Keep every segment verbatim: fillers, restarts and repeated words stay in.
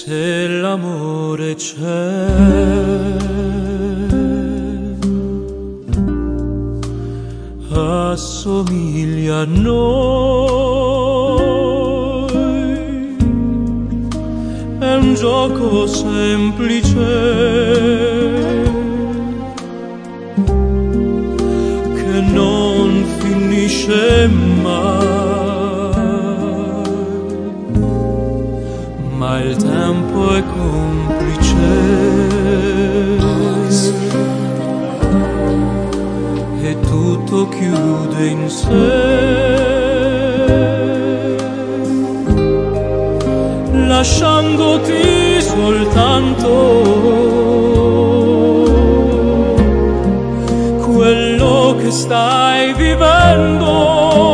Se l'amore c'è, assomiglia a noi, è un gioco semplice che non finisce mai. Ma il tempo è complice e tutto chiude in sé, lasciandoti soltanto quello che stai vivendo.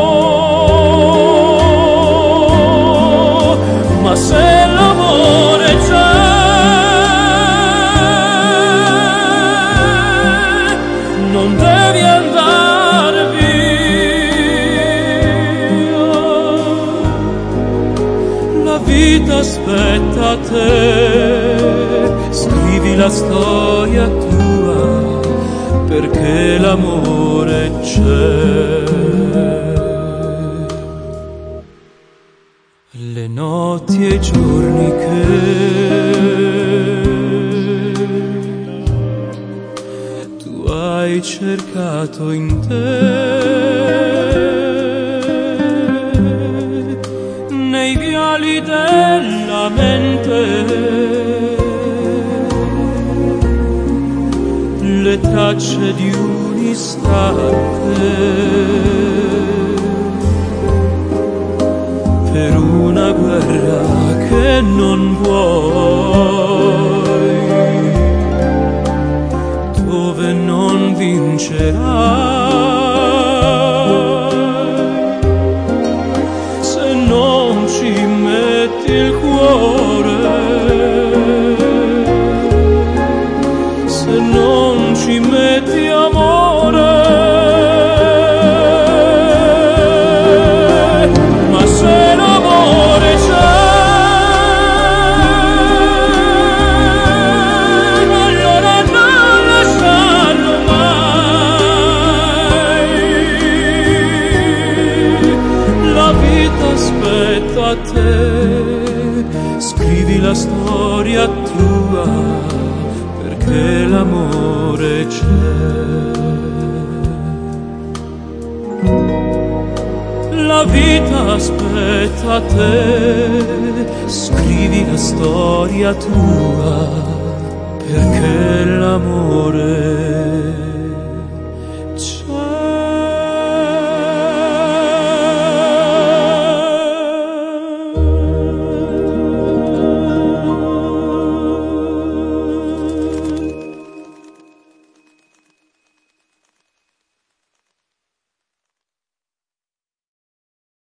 Ma se l'amore c'è, non devi andare via, la vita aspetta a te, scrivi la storia tua, perché l'amore c'è. Le notti e i giorni che tu hai cercato in te, nei viali della mente, le tracce di un istante, per una guerra che non vuoi, dove non vincerai, se non ci metti il cuore, se non ci metti amore. Aspetta a te, scrivi la storia tua, perché l'amore c'è. La vita aspetta a te, scrivi la storia tua, perché l'amore c'è.